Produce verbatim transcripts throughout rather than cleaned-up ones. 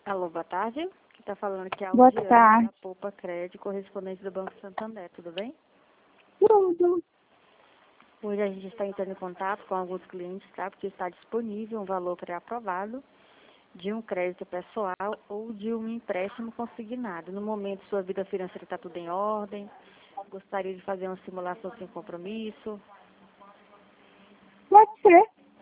Alô, boa tarde. Quem está falando aqui é a Boa Aldiane, tarde. da Poupa Crédito, correspondente do Banco Santander, tudo bem? Tudo. Hoje a gente está entrando em contato com alguns clientes, tá? Porque está disponível um valor pré-aprovado de um crédito pessoal ou de um empréstimo consignado. No momento, sua vida financeira está tudo em ordem. Gostaria de fazer uma simulação sem compromisso. Pode ser.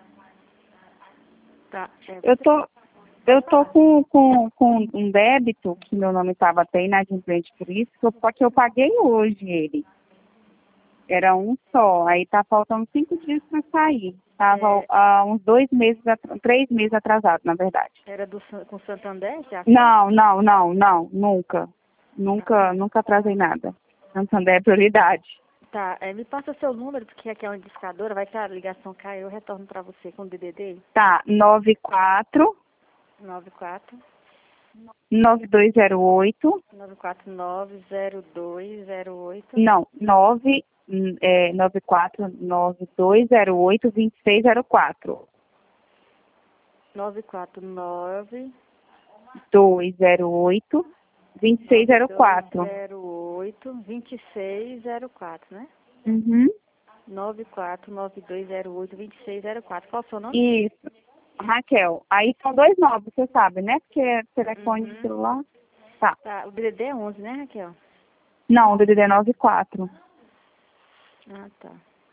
Tá? É, Eu você... tô, eu tô com, com, com um débito, que meu nome estava até inadimplente por isso, que eu- só que eu paguei hoje ele. Era um só. Aí tá faltando cinco dias para sair. Tava é, há uns dois meses, atra- três meses atrasado, na verdade. era do, San- com Santander, já? Não, não, não, não, nunca. Nunca, nunca atrasei nada. Santander é prioridade. Tá, é, me passa seu número, porque aqui é uma discadora, vai que a ligação cai, eu retorno para você com o D D D Tá, nove quatro nove quatro nove dois zero oito. nove quatro nove zero dois zero oito Não, nove é, nove quatro nove dois zero oito dois seis zero quatro. nove quatro nove dois zero oito dois seis zero quatro. zero oito dois seis zero quatro, né? Uhum. nove quatro nove dois zero oito dois seis zero quatro. Qual é o seu nome? Isso. Raquel, aí são dois nove, você sabe, né? Porque é telefone de Uhum. celular. Tá. Tá, o D D D é onze, né, Raquel? Não, D D D nove quatro. Ah, tá.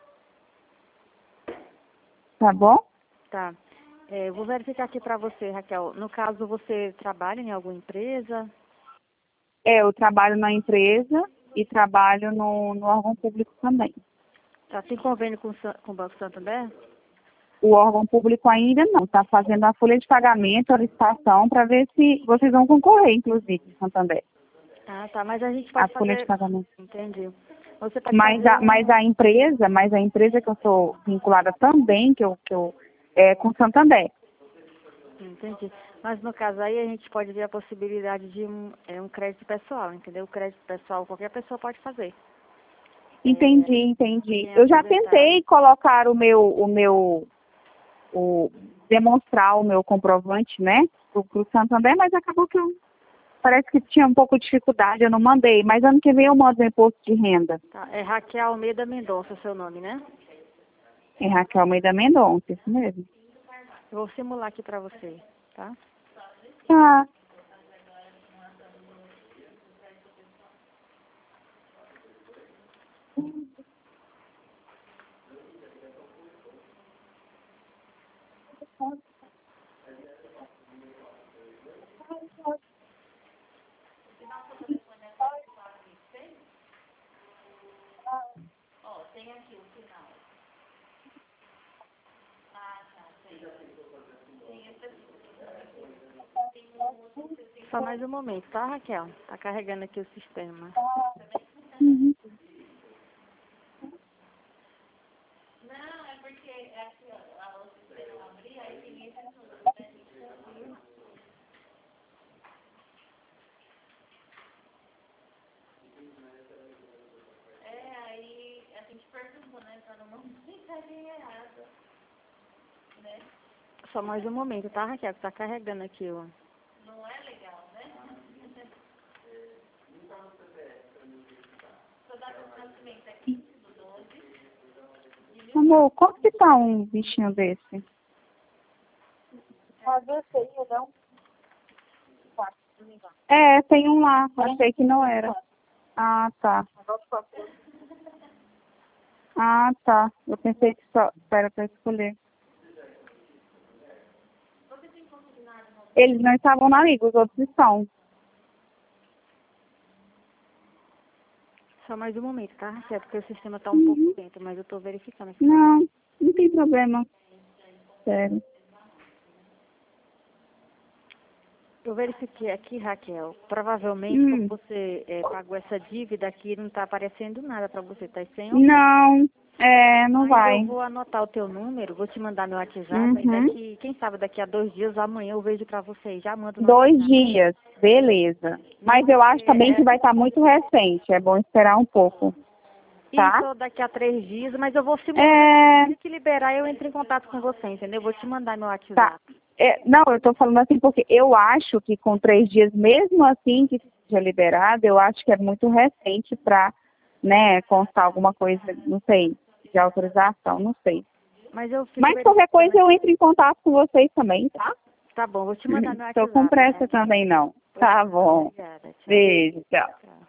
Tá bom? Tá. É, eu vou verificar aqui para você, Raquel. No caso, você trabalha em alguma empresa? É, eu trabalho na empresa e trabalho no, no órgão público também. Tá, tem convênio com, o San- com o Banco Santander? O órgão público ainda não, está fazendo a folha de pagamento, a licitação, para ver se vocês vão concorrer, inclusive, Santander, Ah, tá. Mas a gente a pode folha de fazer... pagamento. Entendi. Você pode Mas fazer a, mas um... a empresa, mas a empresa que eu sou vinculada também, que eu, que eu é com Santander. Entendi. Mas no caso aí a gente pode ver a possibilidade de um, é, um crédito pessoal, entendeu? O crédito pessoal qualquer pessoa pode fazer. Entendi, É, entendi. sem Eu já aposentar. tentei colocar o meu, o meu, o, demonstrar o meu comprovante, né, pro, pro Santander, mas acabou que eu, parece que tinha um pouco de dificuldade, eu não mandei. Mas ano que vem eu mando o imposto de renda. Tá. É Raquel Almeida Mendonça, seu nome, né? É Raquel Almeida Mendonça, isso mesmo. Eu vou simular aqui pra você, tá? Tá. Só mais um momento, tá, Raquel? Tá carregando aqui o sistema. Uhum. Só mais um momento, tá, Raquel? Que tá carregando aqui, ó. Amor, quanto que tá um bichinho desse? É, tem um lá, achei que não era. Ah, tá. Ah, tá. Eu pensei que só era para escolher. Eles não estavam na liga, os outros estão. Só mais um momento, tá, Raquel? Porque o sistema tá um pouco Uhum. lento, mas eu tô verificando aqui. Não, não tem problema. Sério. Eu verifiquei aqui, Raquel. Provavelmente, como Hum. você é, pagou essa dívida aqui, não tá aparecendo nada pra você, tá sem opção. Não, é, não Mas eu vai. vou anotar o teu número, vou te mandar meu WhatsApp, aí Uhum. daqui, quem sabe daqui a dois dias, amanhã eu vejo pra você, já mando no Dois WhatsApp. dias, beleza. Mas Não, é eu acho porque também que é, vai estar muito recente. É bom esperar um pouco, tá? isso daqui a três dias, mas eu vou simular. É, Se que liberar, eu entro em contato com você, entendeu? Vou te mandar meu tá. WhatsApp. É, não, eu estou falando assim porque eu acho que com três dias, mesmo assim que seja liberado, eu acho que é muito recente para, né, constar alguma coisa, não sei, de autorização, não sei. Mas eu fico Mas qualquer coisa eu entro em contato com vocês também, tá? Tá bom, vou te mandar no Estou com WhatsApp, pressa né? também não. Pois Tá tá, bom. obrigada. Tchau. Beijo, tchau. Tchau.